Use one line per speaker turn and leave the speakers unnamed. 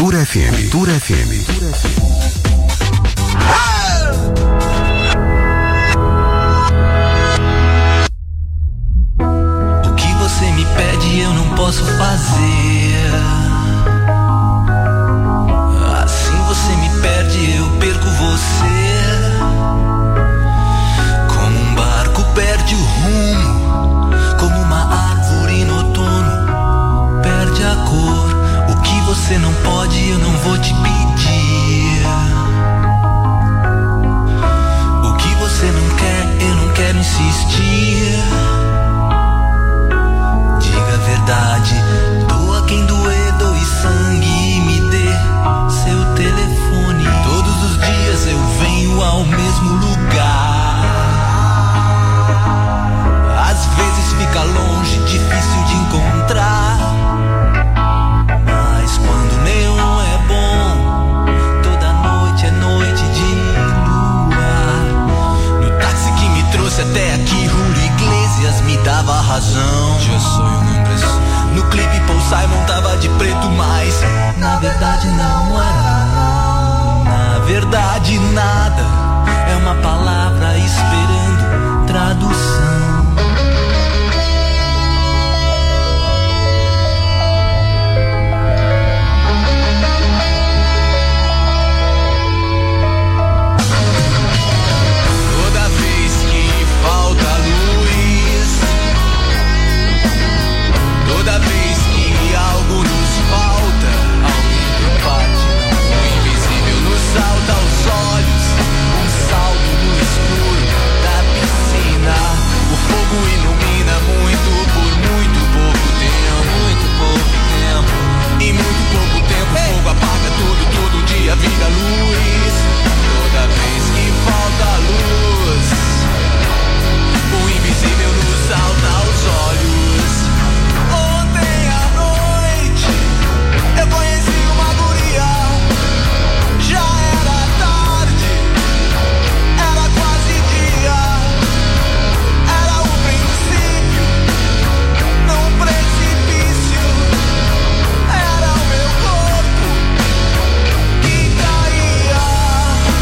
Cultura FM. Cultura FM.
O que você me pede eu não posso fazer. Assim você me perde, eu perco você. Como um barco perde o rumo, como uma árvore no outono perde a cor. O que você não pode eu não vou te pedir.